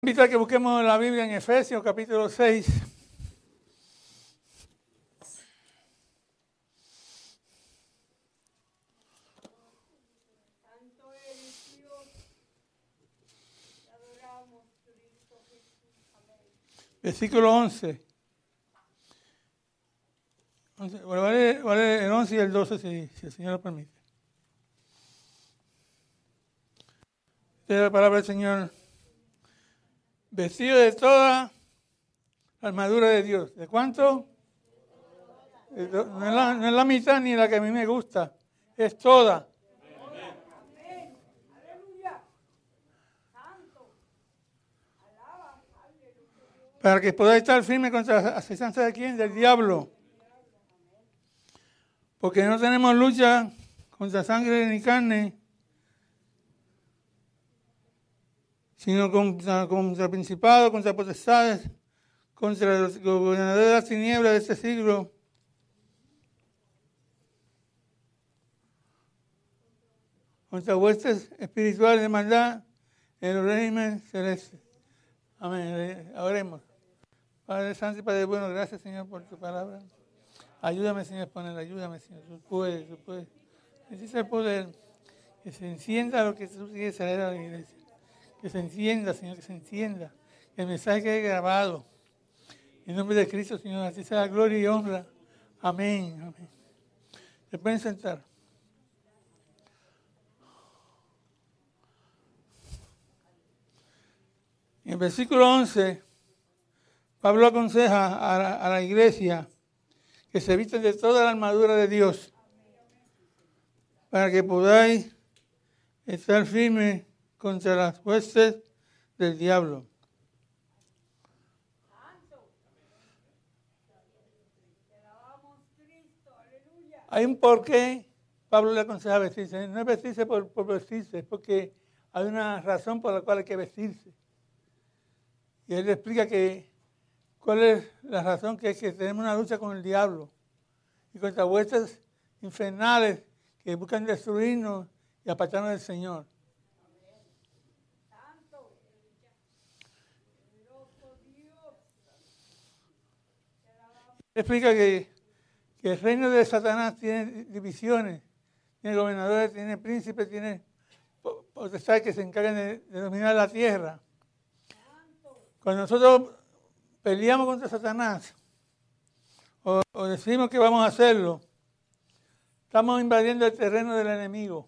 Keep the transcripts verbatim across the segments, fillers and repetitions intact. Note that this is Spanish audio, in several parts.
Invito a que busquemos la Biblia en Efesios capítulo seis. Santo eres Dios, te adoramos, Cristo Jesús, amén. Versículo once. once bueno, vale, vale el once y el doce si, si el Señor lo permite. Esta es la palabra del Señor. Vestido de toda la armadura de Dios. ¿De cuánto? De to- no, es la, no es la mitad ni la que a mí me gusta. Es toda. Amén. Aleluya. Santo. Alaba. Aleluya. Para que podáis estar firme contra la acechanza de quién? Del diablo. Porque no tenemos lucha contra sangre ni carne, sino contra, contra principados, contra potestades, contra los gobernadores de las tinieblas de este siglo, contra huestes espirituales de maldad en los regímenes celestes. Amén. Oremos. Padre Santo y Padre bueno, gracias, Señor, por tu palabra. Ayúdame, Señor, a exponer, ayúdame, Señor. Tú puedes, tú puedes. Necesita el poder. Que se encienda lo que tú quieres traer a la iglesia. Que se encienda, Señor, que se encienda. Que el mensaje quede grabado. En nombre de Cristo, Señor, así sea gloria y honra. Amén. Amén. Se pueden sentar. En el versículo once, Pablo aconseja a la, a la iglesia que se visten de toda la armadura de Dios para que podáis estar firmes contra las huestes del diablo. Te alabamos, Cristo. Aleluya. Hay un porqué Pablo le aconseja vestirse. No es vestirse por, por vestirse, es porque hay una razón por la cual hay que vestirse. Y él le explica que cuál es la razón, que es que tenemos una lucha con el diablo y contra huestes infernales que buscan destruirnos y apartarnos del Señor. Santo. Poderoso Dios. Te alabamos. Él explica que, que el reino de Satanás tiene divisiones, tiene gobernadores, tiene príncipes, tiene potestades que se encargan de, de dominar la tierra. Cuando nosotros peleamos contra Satanás o, o decimos que vamos a hacerlo, estamos invadiendo el terreno del enemigo.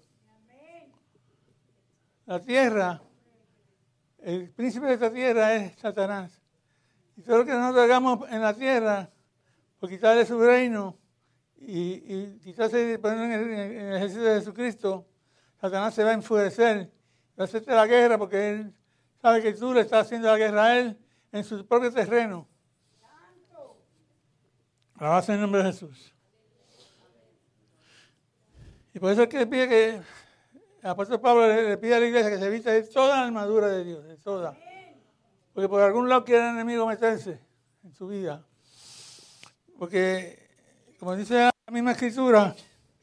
La tierra, el príncipe de esta tierra es Satanás. Y todo lo que nosotros hagamos en la tierra, por quitarle su reino y, y quitarse y ponerlo en el, en el ejército de Jesucristo, Satanás se va a enfurecer, va a hacerte la guerra porque él sabe que tú le estás haciendo la guerra a él en su propio terreno. Alabado sea el nombre de Jesús. Y por eso es que pide que el apóstol Pablo le, le pide a la iglesia que se vista de toda la armadura de Dios, de toda. Porque por algún lado quiere el enemigo meterse en su vida. Porque, como dice la misma escritura,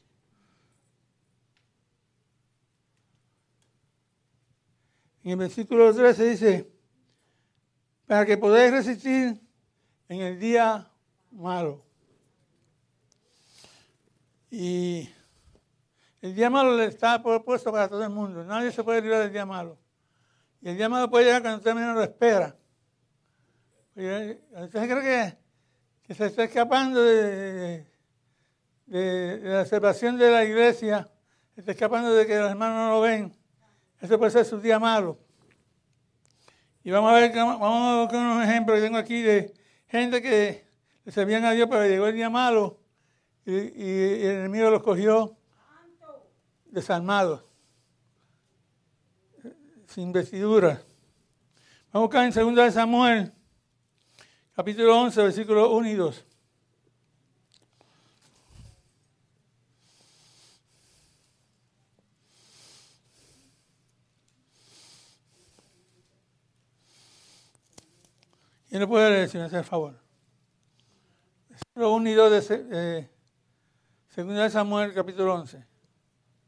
en el versículo trece dice, para que podáis resistir en el día malo. Y el día malo le está propuesto para todo el mundo. Nadie se puede librar del día malo. Y el día malo puede llegar cuando usted menos lo espera. Usted cree que, que se está escapando de, de, de la observación de la iglesia, se está escapando de que los hermanos no lo ven. Eso puede ser su día malo. Y vamos a ver, vamos a ver unos ejemplos que tengo aquí de gente que le servían a Dios, pero llegó el día malo y, y el enemigo los cogió desarmados, sin vestidura. Vamos a buscar en segunda de Samuel, capítulo once, versículos uno y dos. ¿Quién lo puede leer si me hace el favor? Versículo uno y dos de eh, segunda de Samuel, capítulo once.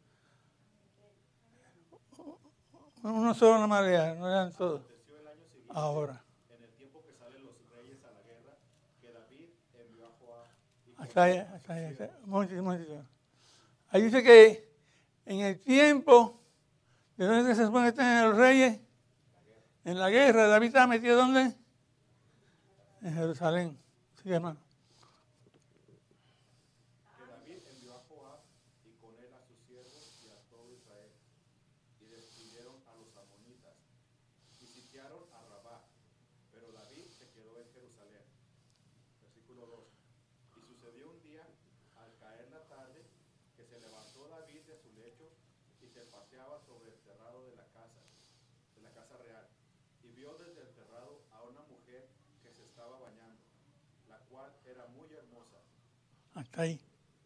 Uno solo no marea, no eran todos. ahora. En el tiempo que salen los reyes a la guerra, que David envió a Joab y con Hasta ahí, hasta ahí. Hasta ahí. Un momentito, un momentito. Ahí dice que en el tiempo de donde se supone que están los reyes, en la guerra, David estaba metido ¿dónde? En Jerusalén. Sí, hermano. que David envió a Joab y con él a sus siervos y a todo Israel, y destruyeron a los amonitas, y sitiaron a Rabá, pero David se quedó en Jerusalén. Versículo dos. Y sucedió un día, al caer la tarde, que se levantó David de su lecho y se paseaba sobre el terrado de la casa, de la casa real, y vio desde el terrado a una mujer que se estaba bañando, la cual era muy hermosa. Hasta ahí.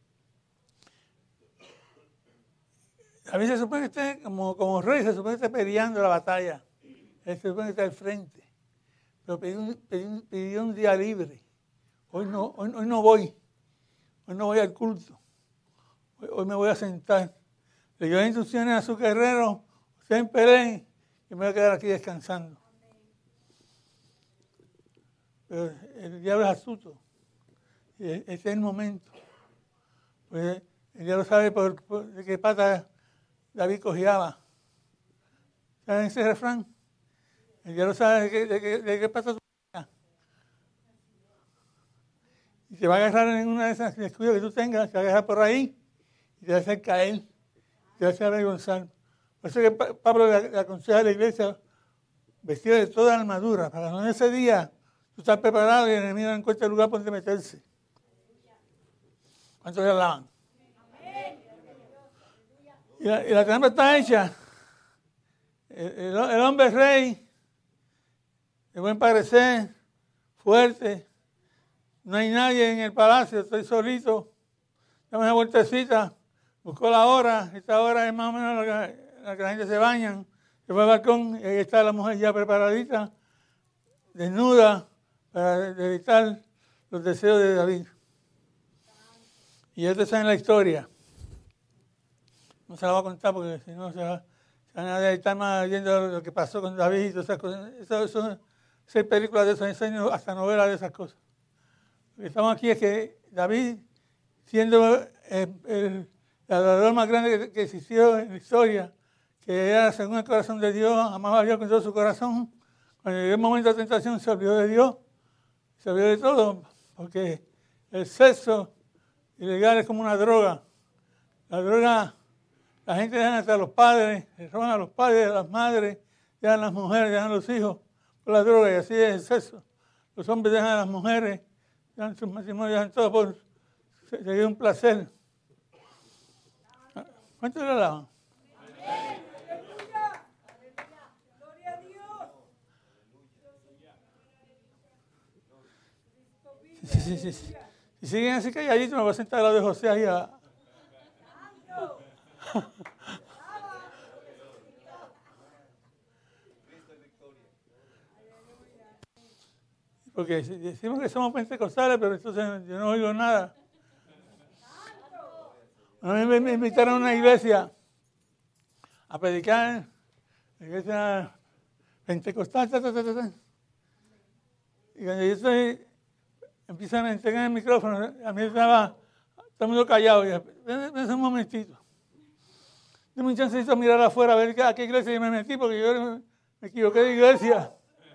David se supone que esté, como, como rey, se supone que esté peleando la batalla. Él se supone que está al frente. Pero pidió un, pidió, pidió un día libre. Hoy no, hoy, hoy no voy. Hoy no voy al culto. Hoy, hoy me voy a sentar. Le dio instrucciones a su guerrero. Ustedes peleen y me voy a quedar aquí descansando. Pero el diablo es astuto. Y ese es el momento. Pues el diablo sabe por, por de qué pata David cojeaba. ¿Saben ese refrán? El diablo sabe de qué, de qué, de qué pata cojeaba. Y te va a agarrar en una de esas descuidos que tú tengas, te va a agarrar por ahí y te va a hacer caer, te va a hacer avergonzar. Por eso que Pablo le aconseja a la iglesia vestida de toda la armadura, para que en ese día tú estás preparado y el enemigo no encuentre lugar por donde meterse. ¿Cuántos le alaban? Y la, y la trampa está hecha. El, el, el hombre rey, de buen parecer, fuerte. No hay nadie en el palacio, estoy solito. Dame una vueltecita. Buscó la hora. Esta hora es más o menos la que la, que la gente se baña. Se fue al balcón y ahí está la mujer ya preparadita, desnuda, para evitar los deseos de David. Y ya ustedes saben la historia. No se la voy a contar porque si no se va, se van a estar más viendo lo que pasó con David y todas esas cosas. Eso son seis películas de esos enseños, hasta novelas de esas cosas. Lo que estamos aquí es que David, siendo el, el, el adorador más grande que, que existió en la historia, que era según el corazón de Dios, amaba a Dios con todo su corazón, cuando llegó el momento de tentación se olvidó de Dios, se olvidó de todo, porque el sexo ilegal es como una droga. La droga, la gente deja hasta a los padres, le roban a los padres, a las madres, dejan a las mujeres, dejan a los hijos por la droga, y así es el sexo. Los hombres dejan a las mujeres, dejan sus matrimonios, dejan todo por seguir un placer. ¿Cuántos le alaban? Amén. Aleluya. Gloria a Dios. Sí, sí, sí, sí. Si siguen así calladitos, me voy a sentar al lado de José ahí a... Santo. Porque decimos que somos pentecostales, pero entonces yo no oigo nada. A mí me invitaron a una iglesia a predicar, la iglesia pentecostal, ta, ta, ta, ta. Y cuando yo estoy, empiezan a entregar el micrófono, a mí estaba todo el mundo callado. Y ven, ven un momentito. Dame un chancecito a mirar afuera a ver a qué iglesia yo me metí, porque yo me equivoqué de iglesia.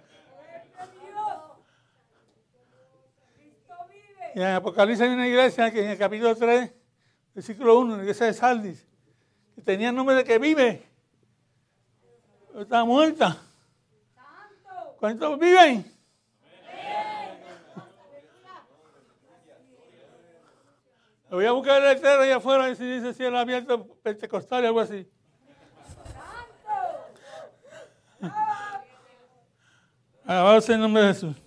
Y en Apocalipsis hay una iglesia que en el capítulo tres, versículo uno, la iglesia de Sardis, que tenía el nombre de que vive, pero está muerta. ¿Cuántos viven? Lo voy a buscar en el letrero allá afuera, a ver si dice cielo abierto pentecostal o algo así. Alabado sea el nombre de Jesús.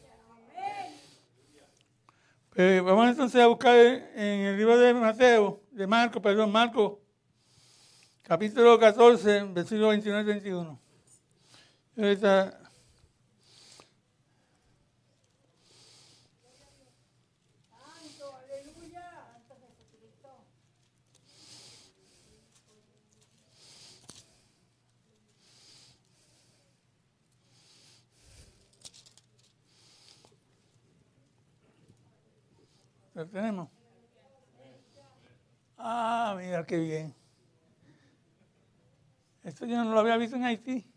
Eh, vamos entonces a buscar en el libro de Mateo, de Marco, perdón, Marco, capítulo catorce, versículo veintiuno y veintiuno. Ahorita, Santo, aleluya. Santo Jesucristo. ¿Lo tenemos? Ah, mira qué bien. Esto yo no lo había visto en Haití.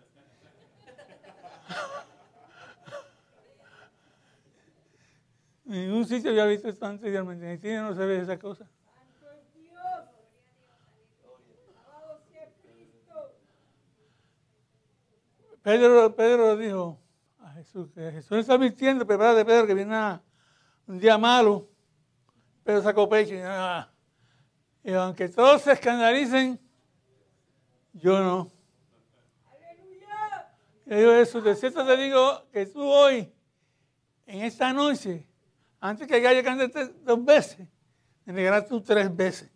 En ningún sitio había visto esto anteriormente. En Haití no se ve esa cosa. Santo es Dios. Alabado sea Cristo. Pedro, Pedro dijo a Jesús, que Jesús está advirtiendo, prepárate Pedro, que viene una, un día malo. Pedro sacó pecho y, ah, y aunque todos se escandalicen, yo no. Aleluya. Le digo eso, de cierto te digo que tú hoy, en esta noche, antes que el gallo cante dos veces, me negarás tú tres veces.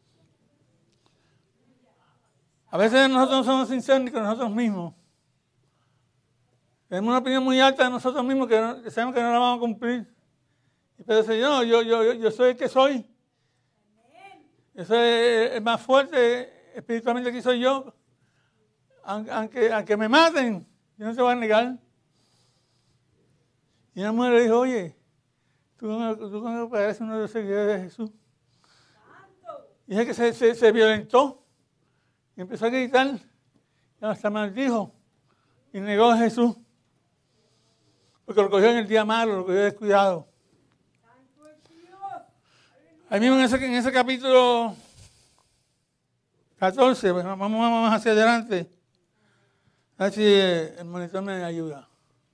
A veces nosotros no somos sinceros ni con nosotros mismos. Tenemos una opinión muy alta de nosotros mismos que, no, que sabemos que no la vamos a cumplir. Y Pedro dice, no, yo, yo, yo, yo soy el que soy. Yo soy el más fuerte espiritualmente que soy yo. Aunque, aunque me maten, yo no se voy a negar. Y una mujer le dijo, oye, tú no, tú no pareces uno de los seguidores de Jesús. Y es que se, se, se violentó y empezó a gritar y hasta maldijo y negó a Jesús. Porque lo cogió en el día malo, lo cogió descuidado. Santo es Dios. Ahí mismo en ese, en ese capítulo catorce, pues, vamos, vamos hacia adelante. A ver si el monitor me ayuda.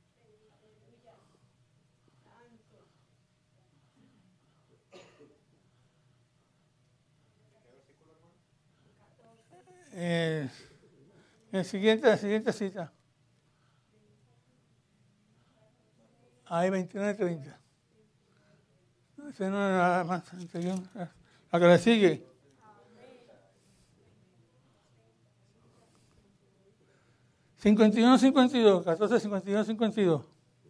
Eh, el siguiente, la siguiente cita. Ahí veintinueve treinta. Ese no es nada más anterior. La que le sigue. cincuenta y uno cincuenta y dos, catorce cincuenta y uno cincuenta y dos.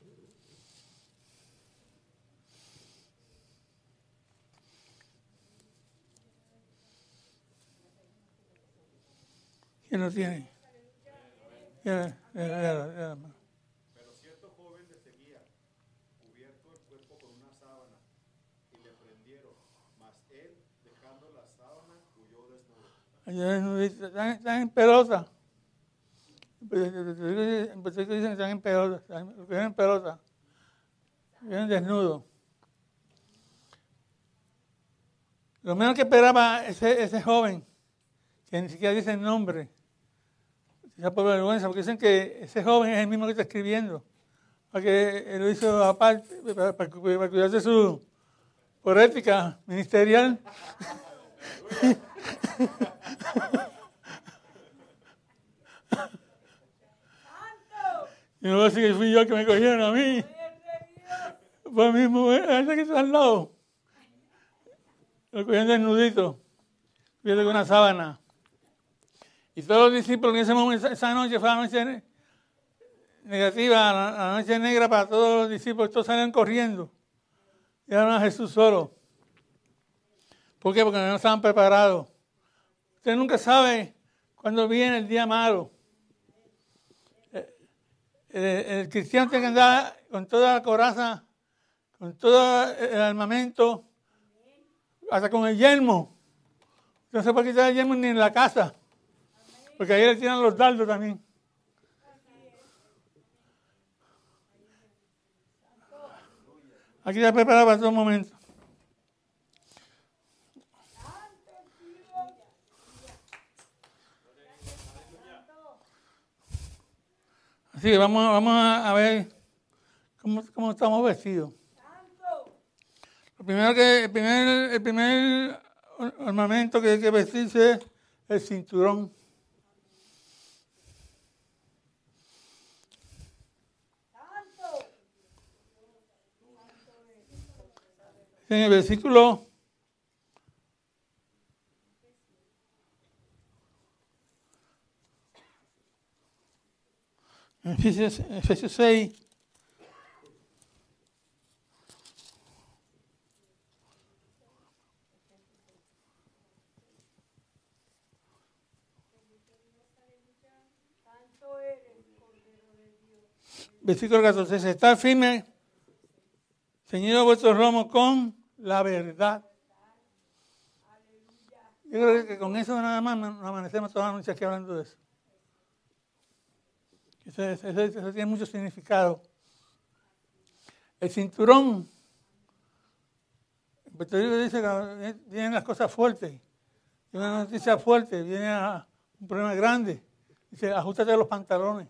¿Quién lo tiene? Ya, ya, ya, ya. Pero cierto joven le seguía, cubierto el cuerpo con una sábana, y le prendieron, mas él, dejando la sábana, huyó desnudo. Allá desnudito, están, están en pelota. En Puerto Rico dicen que están en pelota, están, lo que vienen en pelota. Vienen desnudos. Lo menos que esperaba ese, ese joven, que ni siquiera dice el nombre, quizás por vergüenza, porque dicen que ese joven es el mismo que está escribiendo, porque él lo hizo aparte, para, para, para cuidar de su, por ética ministerial. Y no voy a decir que fui yo que me cogieron a mí. Fue el mismo, ese que está al lado. Lo cogieron desnudito, cubierto con una sábana. Y todos los discípulos en ese momento, esa noche fue la noche negativa, la, la noche negra para todos los discípulos. Todos salieron corriendo. Y dejaron a Jesús solo. ¿Por qué? Porque no estaban preparados. Usted nunca sabe cuándo viene el día malo. El, el cristiano tiene que andar con toda la coraza, con todo el armamento, hasta con el yelmo. No se puede quitar el yelmo ni en la casa, porque ahí le tiran los dardos también. Aquí ya preparado para todo momento. Así que vamos, vamos a ver cómo, cómo estamos vestidos. Lo primero que, el, primer, el primer ornamento que hay que vestirse es el cinturón. En el versículo Efesios, Efesios seis, versículo catorce, estar firme, ceñido vuestros lomos con la verdad. Yo creo que con eso nada más nos amanecemos toda la noche aquí hablando de eso. Eso, eso, eso, eso tiene mucho significado. El cinturón, el Puerto Rico dice que vienen las cosas fuertes. Y una noticia fuerte, viene a un problema grande. Dice, ajustate los pantalones.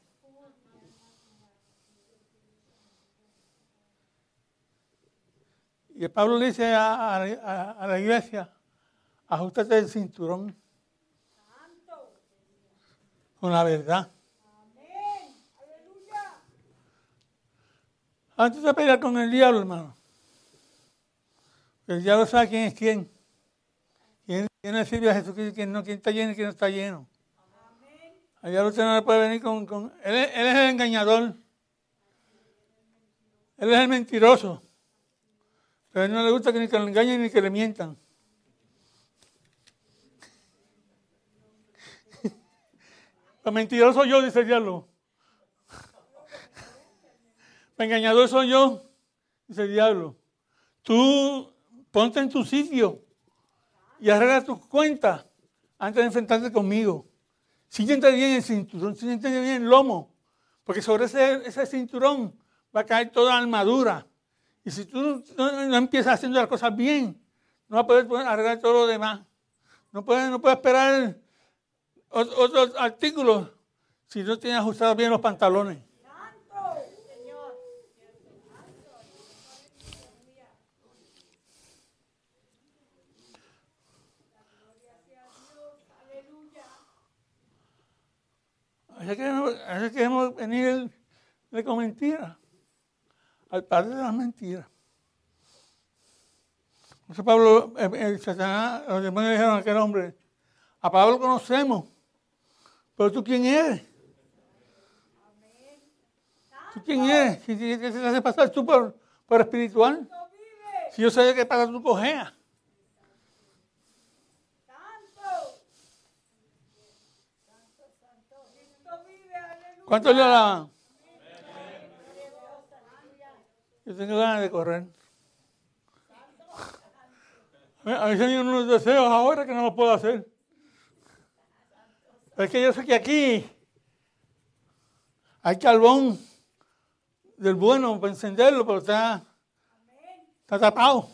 Y Pablo le dice a, a, a la iglesia, ajustate el cinturón con la verdad. Amén. Aleluya. Antes de pelear con el diablo, hermano. El diablo sabe quién es quién. Quién, quién le sirve a Jesucristo, quién no, quién está lleno y quién no está lleno. Amén. El diablo usted no le puede venir con... con él, es, él es el engañador. Él es el mentiroso. Pero a él no le gusta que ni que lo engañen ni que le mientan. El mentiroso soy yo, dice el diablo. El engañador soy yo, dice el diablo. Tú ponte en tu sitio y arregla tus cuentas antes de enfrentarte conmigo. Siéntate bien el cinturón, siéntate bien el lomo, porque sobre ese, ese cinturón va a caer toda la armadura. Y si tú no, no empiezas haciendo las cosas bien, no vas a poder arreglar todo lo demás. No puedes, no puedes esperar otros artículos si no tienes ajustados bien los pantalones. Santo. Señor. Aleluya. Así que, así que queremos venir de con mentiras al padre de las mentiras. Entonces Pablo, el, el Satanás, los demonios dijeron a aquel hombre, a Pablo lo conocemos, pero tú quién eres. ¿Tú quién eres? ¿Qué, qué, qué se te hace pasar tú por, por espiritual? Si yo sé que para tú cojeas. Santo. Santo, santo. Cristo vive. Aleluya. ¿Cuántos le alaban? Yo tengo ganas de correr. A mí se me unos deseos ahora que no lo puedo hacer. Pero es que yo sé que aquí hay carbón del bueno para encenderlo, pero está, está tapado.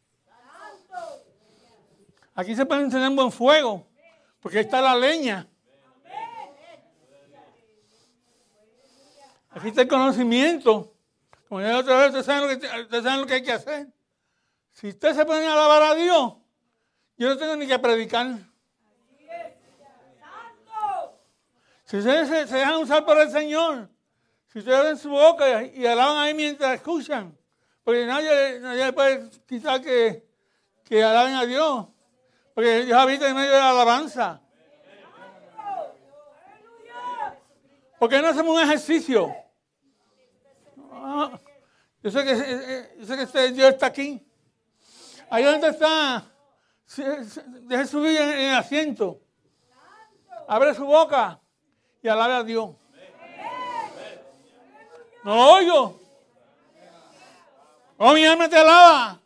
Aquí se puede encender un buen fuego, porque ahí está la leña. Aquí está el conocimiento. Como ya otra vez, ustedes saben, lo que, ustedes saben lo que hay que hacer. Si ustedes se ponen a alabar a Dios, yo no tengo ni que predicar. Si ustedes se, se dejan usar por el Señor, si ustedes abren su boca y, y alaban ahí mientras escuchan, porque nadie, nadie puede quitar que, que alaben a Dios, porque Dios habita en medio de la alabanza. ¿Por qué no hacemos un ejercicio? Ah, yo sé que, yo sé que este Dios está aquí. Ahí donde está, deje subir en el asiento, abre su boca y alabe a Dios. No lo oigo. Oh, mi alma te alaba.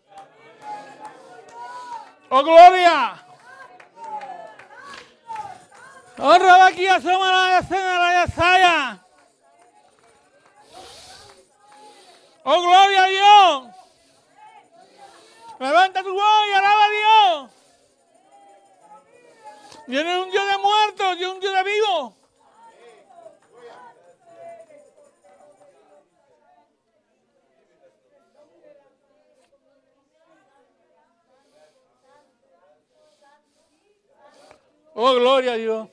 Oh, gloria. Oh, Rabaki, asoma la escena, la yasaya. Oh, gloria a Dios. Levanta tu voz y alaba a Dios. Dios no es un Dios de muertos, Dios es un Dios de vivos. Oh, gloria a Dios.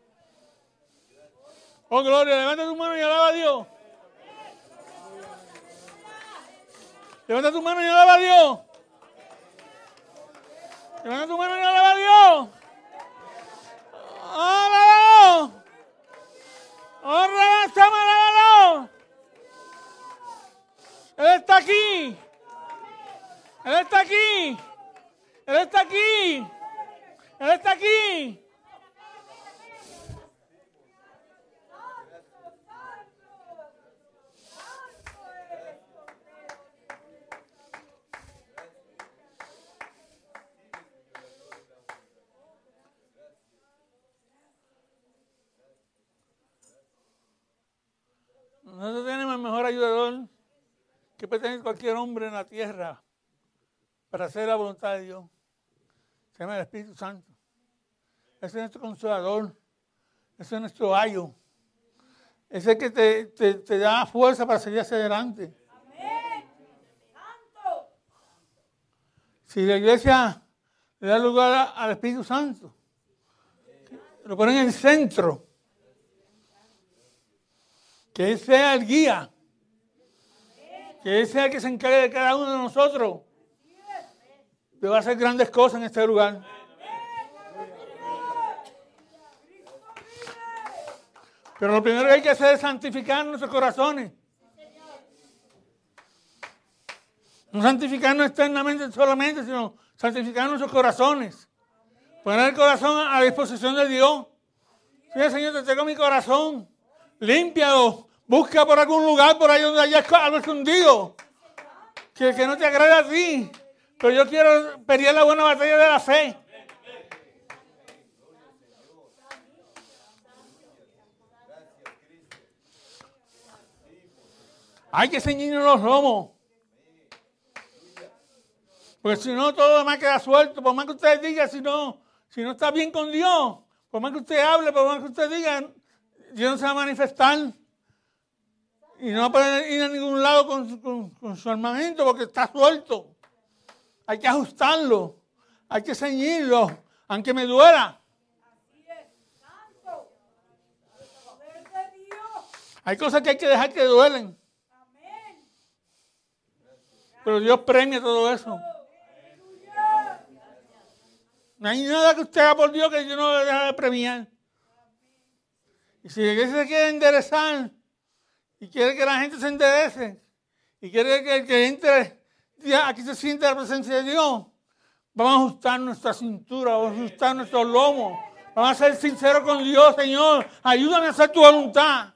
Oh, gloria. Levanta tu mano y alaba a Dios. Levanta tu mano y alaba a Dios. Levanta tu mano y alaba a Dios. ¡Alábalo! ¡Oh, rebasamos, alábalo! Él está aquí. Él está aquí. Él está aquí. Él está aquí. ayudador que puede tener cualquier hombre en la tierra para hacer la voluntad de Dios. Se llama el Espíritu Santo. Ese es nuestro consolador. Ese es nuestro ayo. Ese es el que te, te, te da fuerza para seguir hacia adelante. Amén. Santo. Si la iglesia le da lugar al Espíritu Santo, lo pone en el centro, que Él sea el guía, que Él sea el que se encargue de cada uno de nosotros, que va a hacer grandes cosas en este lugar. Pero lo primero que hay que hacer es santificar nuestros corazones. No santificarnos externamente solamente, sino santificar nuestros corazones. Poner el corazón a disposición de Dios. Sí, Señor, te tengo mi corazón. Límpialo. Busca por algún lugar por ahí donde haya algo escondido. Que, que no te agrade a ti. Pero yo quiero pelear la buena batalla de la fe. Hay que ceñirnos los lomos. Porque si no, todo lo demás queda suelto. Por más que usted diga, si no, si no está bien con Dios, por más que usted hable, por más que usted diga, Dios no se va a manifestar. Y no va a poder ir a ningún lado con, con, con su armamento porque está suelto. Hay que ajustarlo. Hay que ceñirlo, aunque me duela. Así es. Santo. El poder de Dios. Hay cosas que hay que dejar que duelen. Amén. Pero Dios premia todo eso. Aleluya. No hay nada que usted haga por Dios que Dios no le deje de premiar. Y si la iglesia se quiere enderezar y quiere que la gente se enderece y quiere que el que entre aquí se sienta la presencia de Dios, vamos a ajustar nuestra cintura, vamos a ajustar nuestros lomos, vamos a ser sinceros con Dios. Señor, ayúdame a hacer tu voluntad.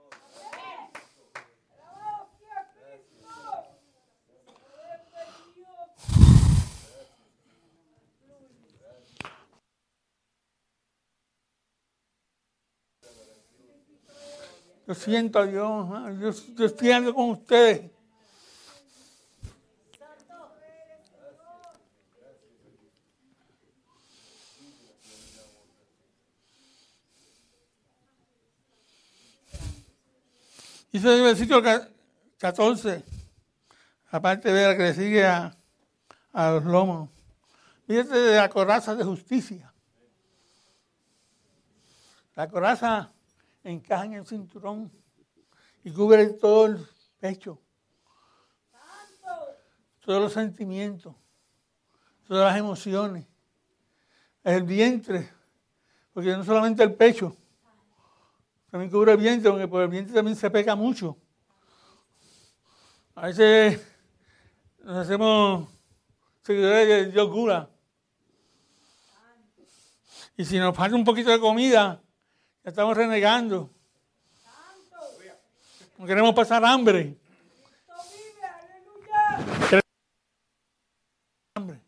Yo siento a Dios, yo, yo estoy hablando con ustedes. Dice el versículo catorce, aparte de la que le sigue a, a los lomos. Fíjate de la coraza de justicia. La coraza encaja en el cinturón y cubre todo el pecho, todos los sentimientos, todas las emociones, el vientre, porque no solamente el pecho, también cubre el vientre, porque por el vientre también se peca mucho. A veces nos hacemos seguidores de Dios cura. Y si nos falta un poquito de comida, ya estamos renegando. No queremos pasar hambre. Hambre.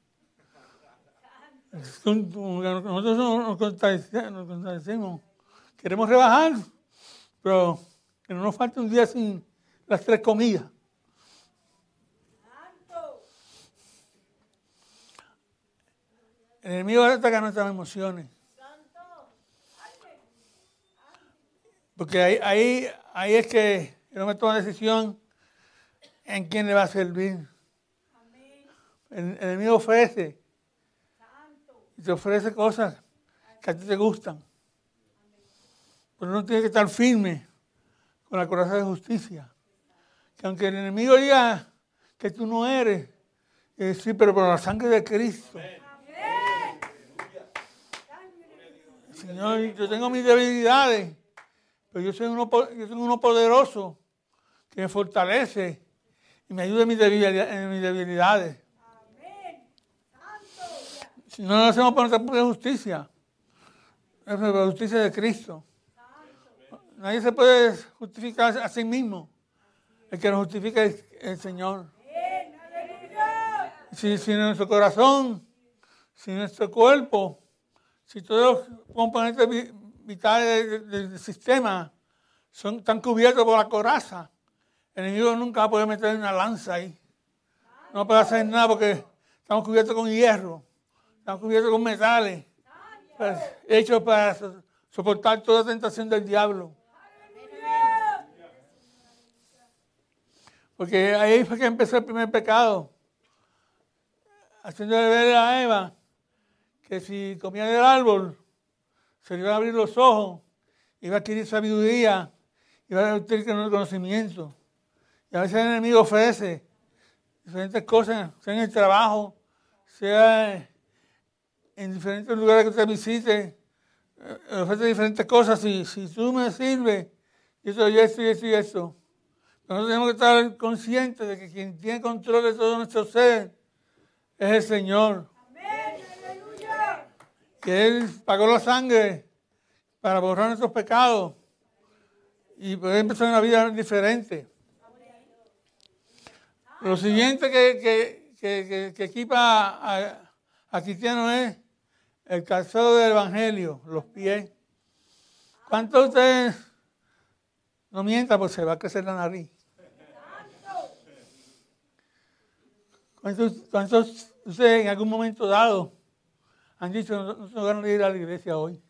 Nosotros nos contradecimos. Queremos rebajar, pero que no nos falte un día sin las tres comidas. El enemigo ataca nuestras emociones. Porque ahí, ahí, ahí es que el hombre toma decisión en quién le va a servir. El, el enemigo ofrece. Y te ofrece cosas que a ti te gustan. Pero uno tiene que estar firme con la coraza de justicia. Que aunque el enemigo diga que tú no eres, es decir, pero por la sangre de Cristo. Señor, yo tengo mis debilidades, pero yo soy uno, yo soy uno poderoso que me fortalece y me ayuda en mis debilidades. En mis debilidades. Si no lo hacemos por nuestra propia justicia, es por la justicia de Cristo. Nadie se puede justificar a sí mismo. El que nos justifica es el Señor. Si, si nuestro corazón, si nuestro cuerpo, si todos los componentes vitales del, del sistema son, están cubiertos por la coraza, El enemigo nunca va a poder meter una lanza ahí. No puede hacer nada porque estamos cubiertos con hierro. Estamos cubiertos con metales. Pues, hechos para so- soportar toda tentación del diablo. Porque ahí fue que empezó el primer pecado. Haciéndole ver a Eva que si comía del árbol, se le iban a abrir los ojos, iba a adquirir sabiduría, iba a adquirir conocimiento. Y a veces el enemigo ofrece diferentes cosas, sea en el trabajo, sea en diferentes lugares que usted visite, eh, ofrece diferentes cosas. Si, si tú me sirves, yo soy esto y esto y esto. Nosotros tenemos que estar conscientes de que quien tiene control de todo nuestro ser es el Señor. Amén, aleluya. Que Él pagó la sangre para borrar nuestros pecados y poder empezar una vida diferente. Lo siguiente que, que, que, que, que equipa a, a, a cristiano es el calzado del Evangelio, los pies. ¿Cuántos de ustedes no mientan? Pues se va a crecer la nariz. ¿Cuántos, cuántos de ustedes en algún momento dado han dicho no, no tengo ganas de ir a la iglesia hoy?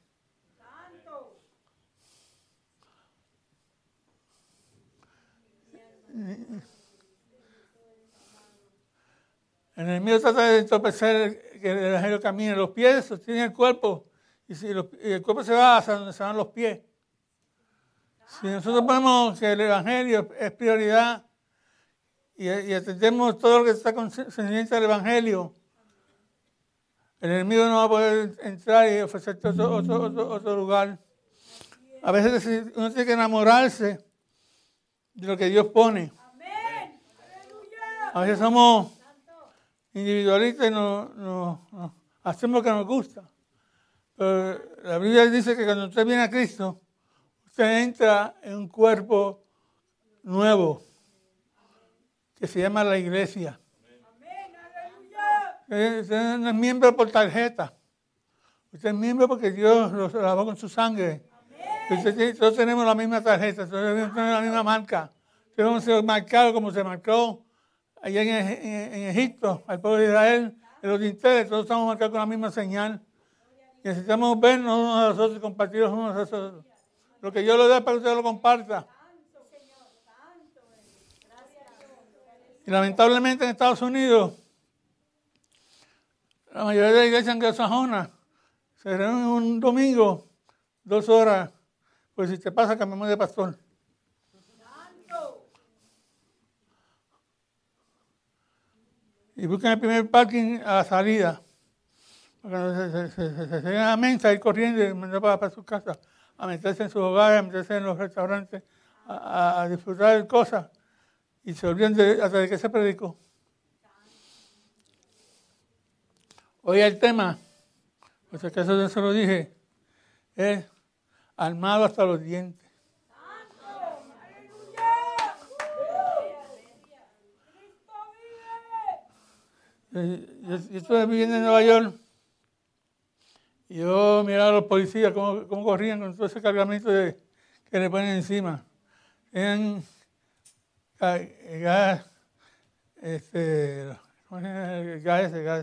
El enemigo trata de entorpecer que el evangelio camine. Los pies sostienen el cuerpo y si los, y el cuerpo se va hacia donde se van los pies. Si nosotros ponemos que el evangelio es prioridad y, y atendemos todo lo que está concerniente al evangelio, el enemigo no va a poder entrar y ofrecerte otro, otro, otro, otro lugar. A veces uno tiene que enamorarse de lo que Dios pone. Amén, aleluya. A veces somos individualistas y no, no, no hacemos lo que nos gusta. Pero la Biblia dice que cuando usted viene a Cristo, usted entra en un cuerpo nuevo que se llama la iglesia. Amén, aleluya. Usted no es miembro por tarjeta. Usted es miembro porque Dios lo lavó con su sangre. Usted tiene, todos tenemos la misma tarjeta, todos tenemos la misma marca. Todos hemos sido marcados como se marcó allá en, en, en Egipto, al pueblo de Israel, en los dinteles, todos estamos marcados con la misma señal. Y necesitamos vernos unos a los otros y compartirnos unos a los otros. Lo que yo le dé para que usted lo comparta. Y lamentablemente en Estados Unidos, la mayoría de las iglesias anglosajonas se reúnen un domingo, dos horas, pues si te pasa cambiamos de pastor. Y buscan el primer parking a la salida. Porque se, se, se, se, se llegan a mensa, ir corriendo y mandar para, para su casa, a meterse en sus hogares, a meterse en los restaurantes, a, a, a disfrutar de cosas. Y se olvidan de, hasta de que se predicó. Hoy el tema, por si acaso yo se lo dije, es armado hasta los dientes. Yo, yo, yo estuve viviendo en Nueva York y yo miraba a los policías cómo, cómo corrían con todo ese cargamento de, que le ponen encima. Tenían gas, este, ¿cómo se llama el gas ese? Gas.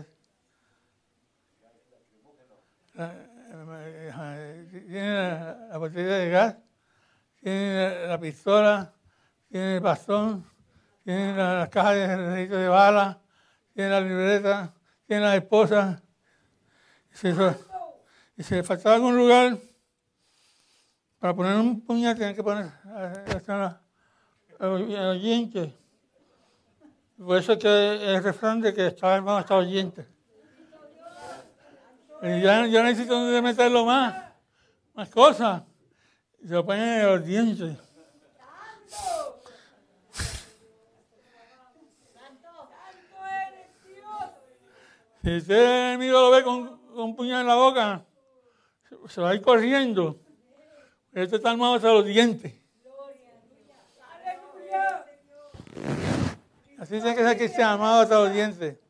Tiene la, la botella de gas, tiene la, la pistola, tiene el bastón, tiene la, la caja de registro de balas, tiene la libreta, tiene la esposa. Y se, y se le faltaba algún lugar para poner un puñal, tienen que poner los dientes. Por eso es que el refrán de que estaba armado hasta los dientes. Y ya, yo necesito donde meterlo más, más cosas. Y se lo ponen en los dientes. Si usted el enemigo lo ve con, con un puñal en la boca, se, se va a ir corriendo. Pero este está armado hasta los dientes. Así tiene que ser que esté armado hasta los dientes.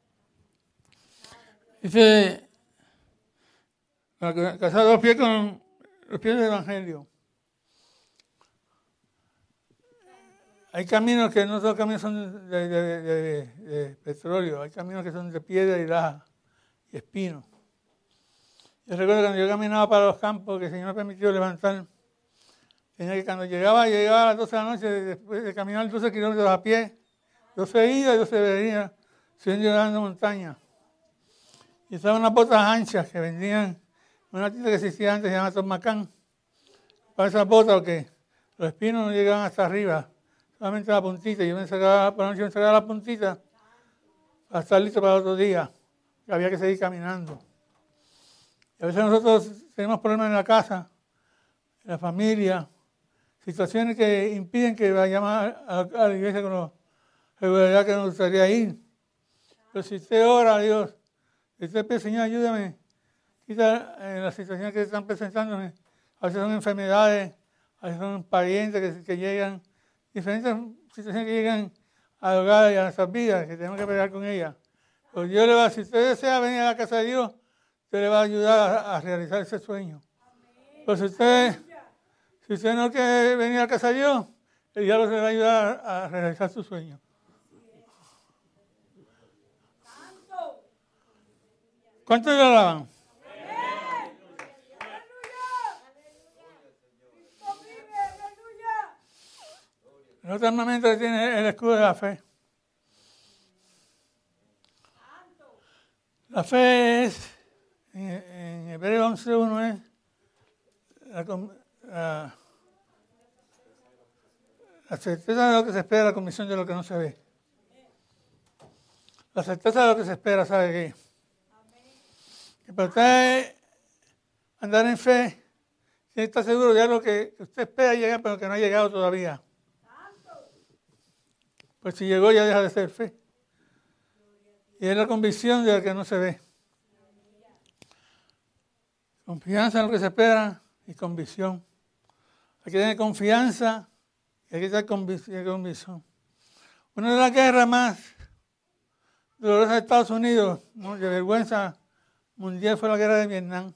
Dice, casar los pies con los pies del Evangelio. hay caminos que no todos los caminos son de, de, de, de, de petróleo, hay caminos que son de piedra y laja y espino. Yo recuerdo cuando yo caminaba para los campos, que el Señor me permitió levantar, tenía que cuando llegaba, llegaba a las doce de la noche, después de caminar doce kilómetros a pie, doce idas y doce venidas, subiendo y bajando montaña. Y estaban unas botas anchas que vendían una tienda que existía antes, se llama Tomacán. Para esas botas, porque los espinos no llegaban hasta arriba, solamente la puntita. Yo me sacaba, por la noche me sacaba la puntita para estar listo para el otro día. Y había que seguir caminando. Y a veces nosotros tenemos problemas en la casa, en la familia, situaciones que impiden que vayamos a, a la iglesia con la regularidad que nos gustaría ir. Pero si usted ora a Dios, si usted pide, Señor, ayúdame, quita eh, las situaciones que están presentándome. A veces son enfermedades, a veces son parientes que, que llegan, diferentes situaciones que llegan al hogar y a nuestras vidas, que tenemos que pelear con ellas. Pero Dios le va, si usted desea venir a la casa de Dios, Dios le va a ayudar a, a realizar ese sueño. Pero si usted, si usted no quiere venir a la casa de Dios, el diablo le va a ayudar a, a realizar su sueño. ¿Cuántos le alaban? El otro armamento que tiene es el escudo de la fe. La fe es, en, en Hebreos once uno es la, la, la certeza de lo que se espera, la convicción de lo que no se ve. La certeza de lo que se espera, ¿sabe qué? Que para usted andar en fe, si está seguro de algo que usted espera llegar, pero que no ha llegado todavía. Pues si llegó ya deja de ser fe. Y es la convicción de lo que no se ve. Confianza en lo que se espera y convicción. Hay que tener confianza y hay que tener convicción. Una de las guerras más dolorosas de Estados Unidos, ¿no?, de vergüenza mundial, fue la guerra de Vietnam.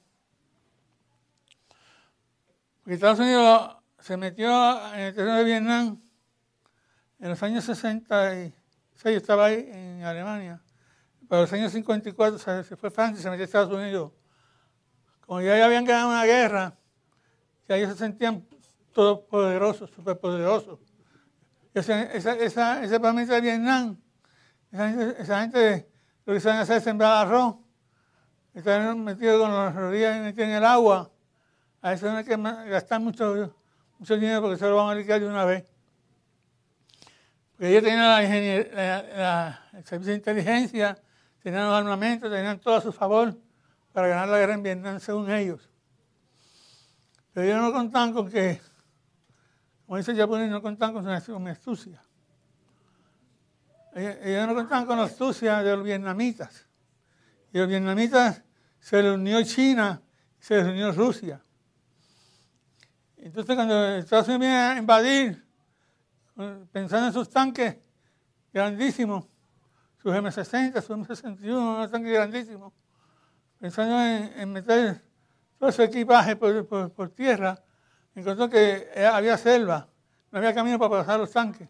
Porque Estados Unidos se metió en el terreno de Vietnam en los años sesenta y seis, yo estaba ahí en Alemania. Para los años cincuenta y cuatro se, se fue Francia y se metió a Estados Unidos. Como ya habían ganado una guerra, ya ellos se sentían todos poderosos, superpoderosos. Esa, esa, esa, ese planeta de Vietnam, esa gente, esa gente lo que saben hacer es sembrar arroz. Están metidos con las rodillas metidos en el agua. A eso no hay que gastar mucho, mucho dinero porque se lo van a liquidar de una vez. Porque ellos tenían la ingenier- la, la, el servicio de inteligencia, tenían los armamentos, tenían todo a su favor para ganar la guerra en Vietnam, según ellos. Pero ellos no contaban con que, como dice el japonés, no contaban con su con astucia. Ellos, ellos no contaban con la astucia de los vietnamitas. Y los vietnamitas se les unió China, se les unió Rusia. Entonces cuando Estados Unidos viene a invadir, pensando en sus tanques grandísimos, sus eme sesenta, sus eme sesenta y uno, unos tanques grandísimos, pensando en, en meter todo ese equipaje por, por, por tierra, encontró que había selva, no había camino para pasar los tanques.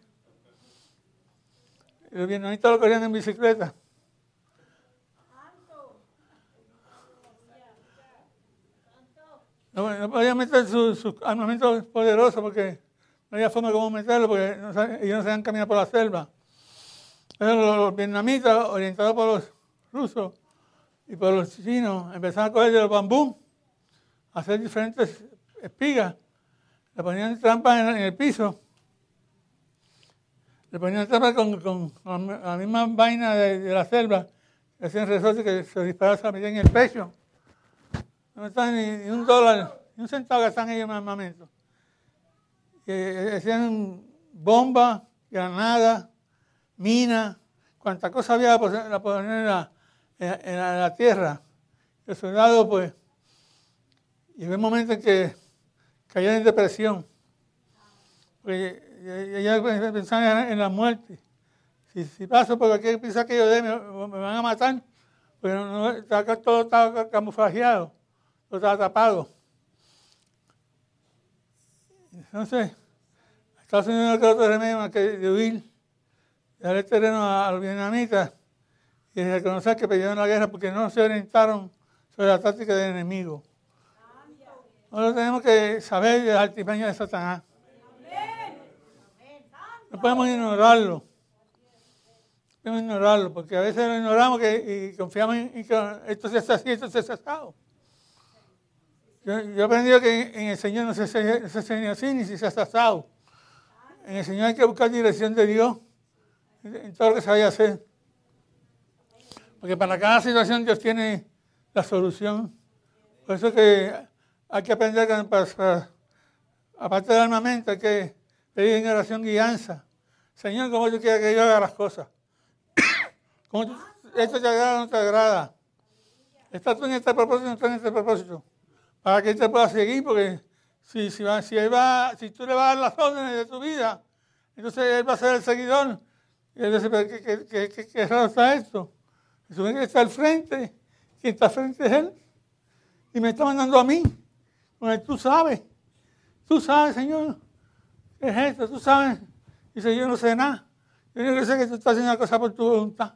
Y los vietnamitas lo corrían en bicicleta. No, no podían meter sus su armamentos poderosos porque no había forma de cómo meterlo, porque no, ellos no sabían caminar por la selva. Pero los, los vietnamitas, orientados por los rusos y por los chinos, empezaron a coger de los bambú, a hacer diferentes espigas. Le ponían trampas en, en el piso. Le ponían trampas con, con, con la misma vaina de, de la selva. Que hacían resortes que se disparaban, se metían en el pecho. No están ni, ni un dólar, ni un centavo gastan ellos en armamento. Que hacían bombas, granadas, minas, cuanta cosa había la poner en la, en, en, la, en la tierra. Los soldados, pues, llegó un momento en que caían en depresión. Porque ya pensaban en la muerte. Si, si paso por cualquier pieza que yo dé, me, me van a matar. Porque no, no, todo estaba camuflajeado. Estaba tapado. Entonces, hay Estados Unidos no quedó otro remedio más que de huir, darle el terreno a, a los vietnamitas y reconocer que perdieron la guerra porque no se orientaron sobre la táctica del enemigo. Nosotros tenemos que saber de las artimañas de Satanás. No podemos ignorarlo. No podemos ignorarlo, porque a veces lo ignoramos que, y confiamos en, en que esto se hace así, esto se hace asado. Yo, yo he aprendido que en el Señor no se hace ni así, ni se hace asado. En el Señor hay que buscar dirección de Dios en todo lo que se vaya a hacer. Porque para cada situación Dios tiene la solución. Por eso que hay que aprender que para, para, aparte del armamento, hay que pedir en oración guianza. Señor, ¿cómo tú quieres que yo haga las cosas? ¿Cómo tú, esto te agrada o no te agrada? ¿Estás tú en este propósito o no estás en este propósito? Para que él te pueda seguir, porque si, si, va, si, él va, si tú le vas a dar las órdenes de tu vida, entonces él va a ser el seguidor. Y él dice, ¿pero qué, qué, qué, qué, qué raro está esto? Jesús que está al frente, quien está al frente es él. Y me está mandando a mí. Bueno, tú sabes, tú sabes, Señor, ¿qué es esto? Tú sabes. Dice, yo no sé nada. Yo único que sé que tú estás haciendo una cosa por tu voluntad.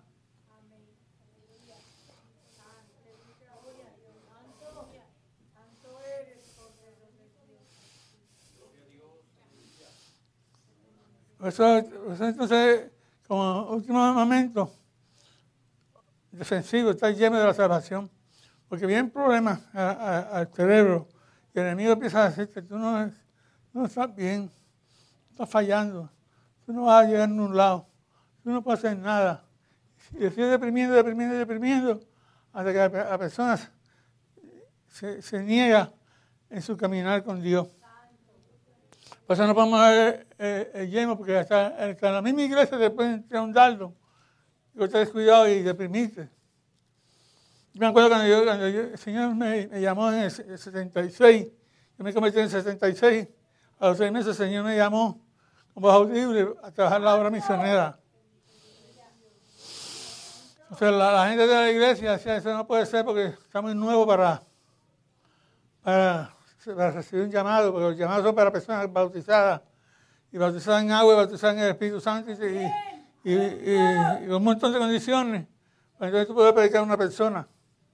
Por eso, por eso entonces, como último momento defensivo, está lleno de la salvación. Porque vienen problemas a, a, al cerebro y el enemigo empieza a decirte, tú no, no estás bien, estás fallando, tú no vas a llegar a ningún lado, tú no puedes hacer nada. Y sigue deprimiendo, deprimiendo, deprimiendo, hasta que la, la persona se, se niega en su caminar con Dios. Por eso no podemos ver eh, el yelmo, porque hasta, hasta en la misma iglesia te pueden tirar un dardo y vos te descuidado y deprimirte. Yo me acuerdo cuando, yo, cuando yo, el Señor me, me llamó en el setenta y seis, yo me convertí en el setenta y seis, a los seis meses el Señor me llamó como audible a trabajar la obra misionera. O sea, la, la gente de la iglesia decía, eso no puede ser porque está muy nuevo para, para, para recibir un llamado, porque los llamados son para personas bautizadas, y bautizadas en agua y bautizadas en el Espíritu Santo, y, y, y, y, y un montón de condiciones. Entonces tú puedes predicar a una persona.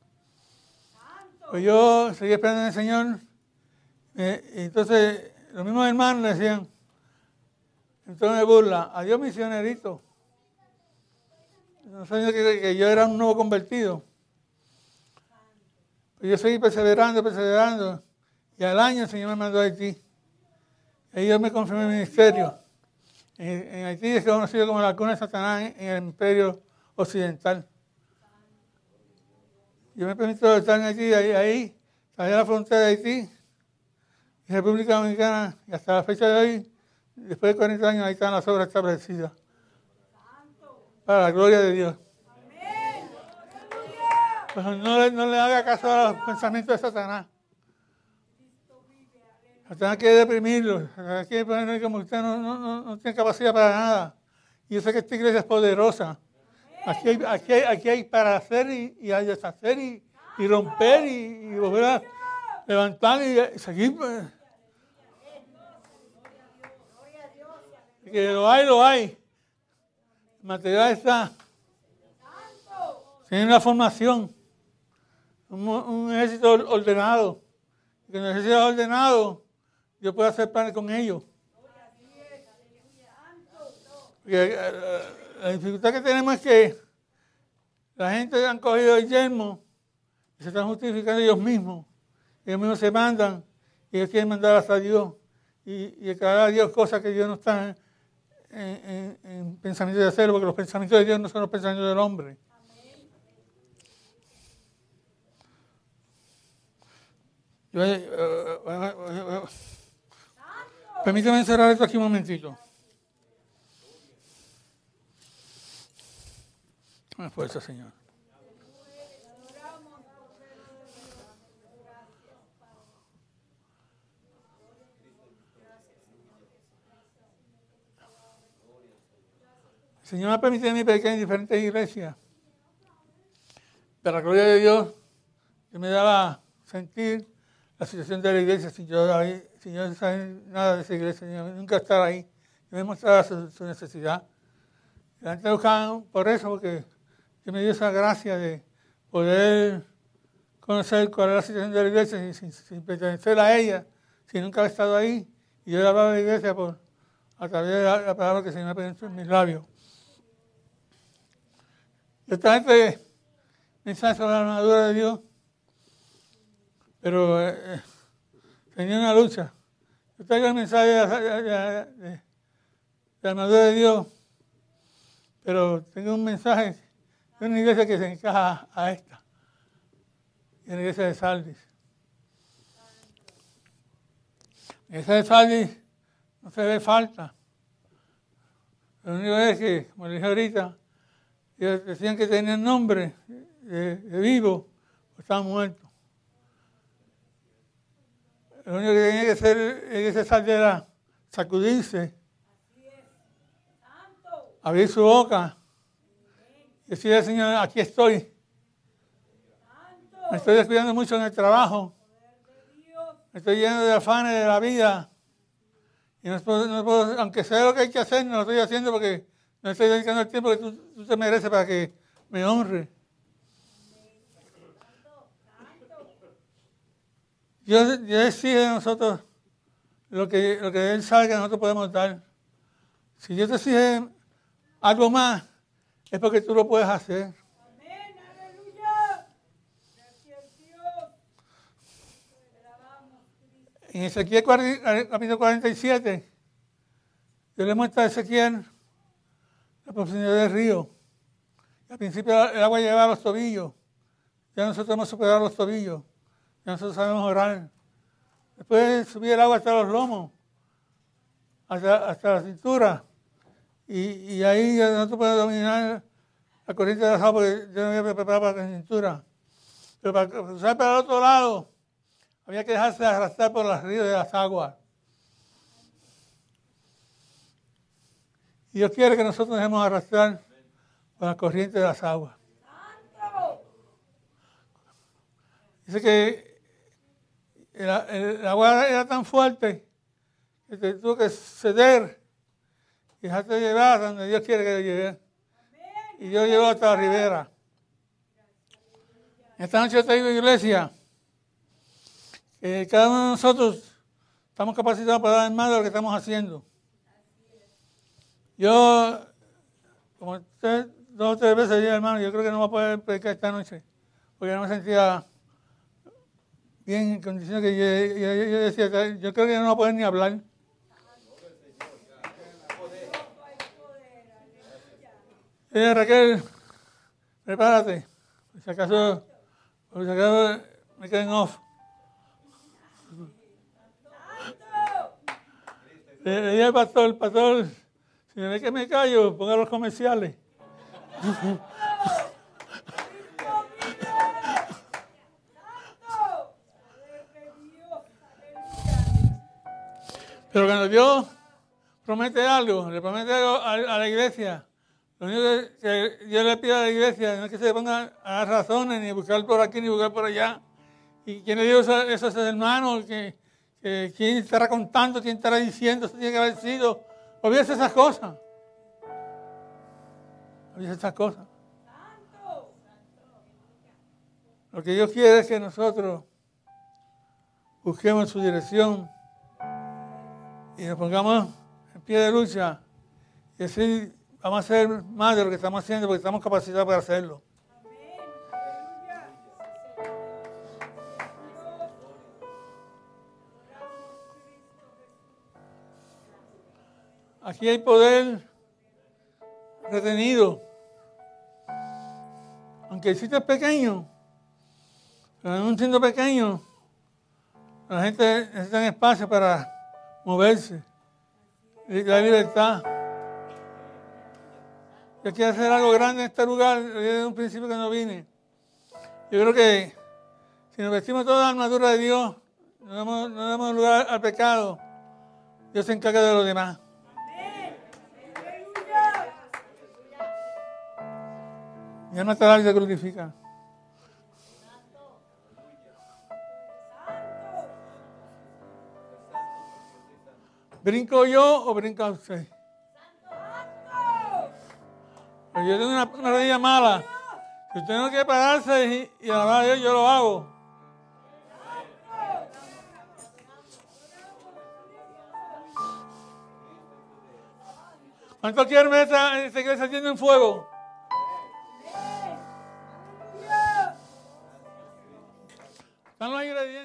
Pues yo seguí esperando en el Señor, eh, y entonces los mismos hermanos le decían, entonces me burla, adiós misionerito. No sabía que, que yo era un nuevo convertido. Pues yo seguí perseverando, perseverando, y al año el Señor me mandó a Haití. Y ahí Dios me confirmó el ministerio. En, en Haití es conocido como la cuna de Satanás en, en el imperio occidental. Yo me permito estar en Haití, ahí, ahí, allá en la frontera de Haití, y República Dominicana, y hasta la fecha de hoy, después de cuarenta años, ahí están las obras establecidas. Para la gloria de Dios. Pues no le, no le haga caso a los pensamientos de Satanás. Satanás quiere deprimirlo, Satanás quiere ponerle como usted no, no, no, no tiene capacidad para nada. Y yo sé que esta iglesia es poderosa. Aquí hay, aquí hay, aquí hay para hacer y, y hay deshacer y, y romper y, y volver a levantar y seguir. Y que lo hay, lo hay. El material está. Tiene una formación. Un, un ejército ordenado. Y que en el ejército ordenado, yo puedo hacer planes con ellos. Porque la dificultad que tenemos es que la gente han cogido el yelmo y se están justificando ellos mismos. Ellos mismos se mandan y ellos quieren mandar hasta Dios y, y declarar a Dios cosas que Dios no está en, en, en pensamiento de hacerlo, porque los pensamientos de Dios no son los pensamientos del hombre. Yo, eh, eh, eh, eh, permítame cerrar esto aquí un momentito. Una fuerza, Señor. El Señor me ha permitido a mí predicar en diferentes iglesias. Para la gloria de Dios, yo me daba sentir la situación de la iglesia sin yo, ahí, sin yo saber nada de esa iglesia, nunca estar ahí. Yo me mostraba su, su necesidad. La gente buscaba por eso, porque Dios me dio esa gracia de poder conocer cuál era la situación de la iglesia sin, sin, sin pertenecer a ella, si nunca había estado ahí. Y yo le hablaba de la iglesia por, a través de la, la palabra que se me presentó en mis labios. Y otra gente mensaje sobre la armadura de Dios, pero eh, tenía una lucha. Yo traigo el mensaje de la, de, de, de la armadura de Dios, pero tengo un mensaje de una iglesia que se encaja a esta, y la iglesia de Sardis. La iglesia de Sardis no se ve falta. Lo único es que, como le dije ahorita, ellos decían que tenían nombre de, de vivo o estaban muertos. Lo único que tenía que hacer en ese Sardis era sacudirse, abrir su boca y decirle al Señor, aquí estoy. Me estoy descuidando mucho en el trabajo. Me estoy lleno de afanes de la vida. Y no puedo, no puedo, aunque sea lo que hay que hacer, no lo estoy haciendo porque no estoy dedicando el tiempo que tú, tú te mereces para que me honre. Dios, Dios exige de nosotros lo que, lo que Él sabe que nosotros podemos dar. Si Dios te exige algo más, es porque tú lo puedes hacer. Amén, aleluya. Gracias Dios. En Ezequiel capítulo cuarenta y siete, Dios le muestra a Ezequiel la profundidad del río. Al principio el agua llegaba a los tobillos. Ya nosotros hemos superado los tobillos. Ya nosotros sabemos orar. Después subía el agua hasta los lomos, hasta, hasta la cintura. Y, y ahí ya nosotros podemos dominar la corriente de las aguas porque yo no había preparado para la cintura. Pero para cruzar para el otro lado, había que dejarse arrastrar por los ríos de las aguas. Y Dios quiere que nosotros nos dejemos arrastrar por la corriente de las aguas. Dice que el, el, el agua era tan fuerte que te tuvo que ceder y dejarte llevar donde Dios quiere que te lleve. Y Dios llevó hasta la ribera. Esta noche yo te digo, iglesia, que cada uno de nosotros estamos capacitados para dar más de lo que estamos haciendo. Yo, como usted, dos o tres veces dije, hermano, yo creo que no voy a poder predicar esta noche, porque no me sentía bien en condiciones que yo, yo, yo decía, yo creo que no voy a poder ni hablar. Eh, Raquel, prepárate, por si acaso, por si acaso me queden off. Le, le dije al pastor, pastor, si me ve que me callo, ponga los comerciales. Pero cuando Dios promete algo, le promete algo a, a la iglesia, lo único que, que Dios le pide a la iglesia no es que se pongan a dar razones, ni buscar por aquí, ni buscar por allá. ¿Y quién le dio eso, eso a ese hermano? Que, que, ¿Quién estará contando? ¿Quién estará diciendo? Eso tiene que haber sido. Olvídese esas cosas. Olvídese esas cosas. Lo que Dios quiere es que nosotros busquemos su dirección y nos pongamos en pie de lucha y decir, vamos a hacer más de lo que estamos haciendo porque estamos capacitados para hacerlo. Aquí hay poder retenido. Aunque el sitio es pequeño, pero en un sitio pequeño, la gente necesita espacio para moverse, la libertad. Yo quiero hacer algo grande en este lugar, desde un principio que no vine. Yo creo que si nos vestimos toda la armadura de Dios, no damos, no damos lugar al pecado, Dios se encarga de los demás. Mi alma está y se crucifica. ¿Brinco yo o brinca usted? Pero yo tengo una, una rodilla mala. Si usted no quiere pararse y, y alabar a Dios, yo lo hago. ¿Cuántos quieren ver esta, esta iglesia ardiendo en fuego? Están los ingredientes.